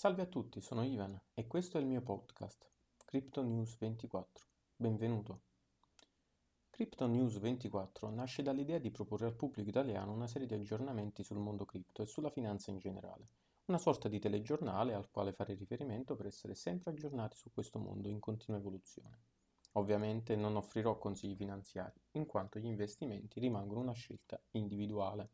Salve a tutti, sono Ivan e questo è il mio podcast, Crypto News 24. Benvenuto. Crypto News 24 nasce dall'idea di proporre al pubblico italiano una serie di aggiornamenti sul mondo cripto e sulla finanza in generale, una sorta di telegiornale al quale fare riferimento per essere sempre aggiornati su questo mondo in continua evoluzione. Ovviamente non offrirò consigli finanziari, in quanto gli investimenti rimangono una scelta individuale.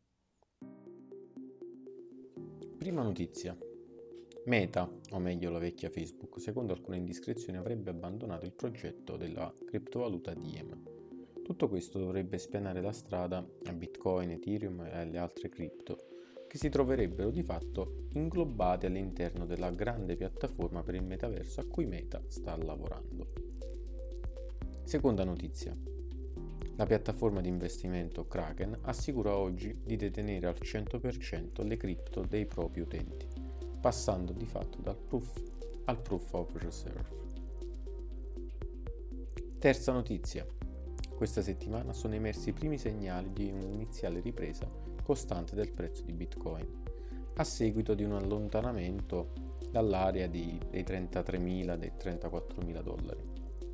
Prima notizia. Meta, o meglio la vecchia Facebook, secondo alcune indiscrezioni avrebbe abbandonato il progetto della criptovaluta Diem. Tutto questo dovrebbe spianare la strada a Bitcoin, Ethereum e alle altre cripto, che si troverebbero di fatto inglobate all'interno della grande piattaforma per il metaverso a cui Meta sta lavorando. Seconda notizia. La piattaforma di investimento Kraken assicura oggi di detenere al 100% le cripto dei propri utenti, passando di fatto dal proof al proof of reserve. Terza notizia. Questa settimana sono emersi i primi segnali di un'iniziale ripresa costante del prezzo di Bitcoin, a seguito di un allontanamento dall'area dei 33.000 dei 34.000 dollari.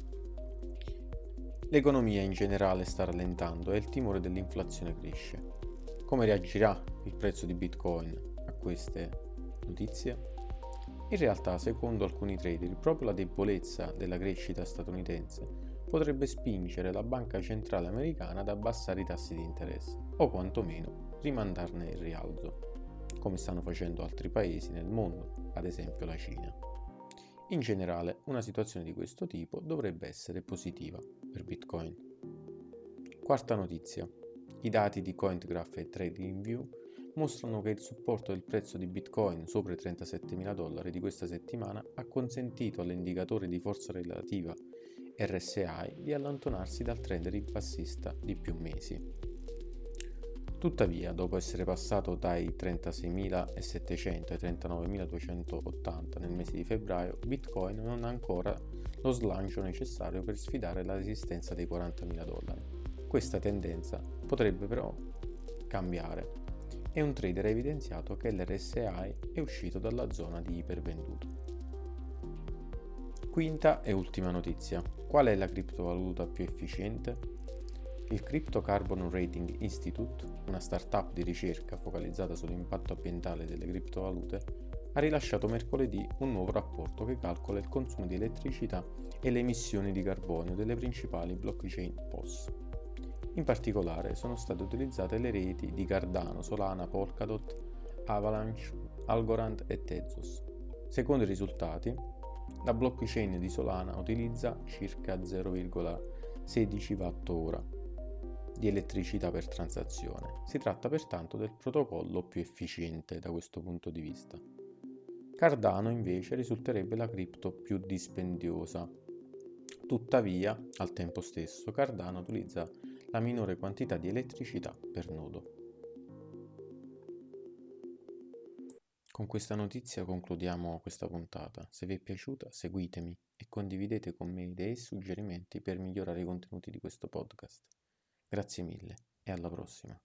L'economia in generale sta rallentando e il timore dell'inflazione cresce. Come reagirà il prezzo di Bitcoin a queste notizie? In realtà, secondo alcuni trader, proprio la debolezza della crescita statunitense potrebbe spingere la banca centrale americana ad abbassare i tassi di interesse, o quantomeno rimandarne il rialzo, come stanno facendo altri paesi nel mondo, ad esempio la Cina. In generale, una situazione di questo tipo dovrebbe essere positiva per Bitcoin. Quarta notizia. I dati di CoinGraph e TradingView mostrano che il supporto del prezzo di Bitcoin sopra i 37.000 dollari di questa settimana ha consentito all'indicatore di forza relativa RSI di allontanarsi dal trend ribassista di più mesi. Tuttavia, dopo essere passato dai 36.700 ai 39.280 nel mese di febbraio, Bitcoin non ha ancora lo slancio necessario per sfidare la resistenza dei 40.000 dollari. Questa tendenza potrebbe però cambiare e un trader ha evidenziato che l'RSI è uscito dalla zona di ipervenduto. Quinta e ultima notizia. Qual è la criptovaluta più efficiente? Il Crypto Carbon Rating Institute, una startup di ricerca focalizzata sull'impatto ambientale delle criptovalute, ha rilasciato mercoledì un nuovo rapporto che calcola il consumo di elettricità e le emissioni di carbonio delle principali blockchain POS. In particolare sono state utilizzate le reti di Cardano, Solana, Polkadot, Avalanche, Algorand e Tezos. Secondo i risultati, la blockchain di Solana utilizza circa 0,16 Wh di elettricità per transazione. Si tratta pertanto del protocollo più efficiente da questo punto di vista. Cardano invece risulterebbe la cripto più dispendiosa. Tuttavia, al tempo stesso, Cardano utilizza la minore quantità di elettricità per nodo. Con questa notizia concludiamo questa puntata. Se vi è piaciuta, seguitemi e condividete con me idee e suggerimenti per migliorare i contenuti di questo podcast. Grazie mille e alla prossima.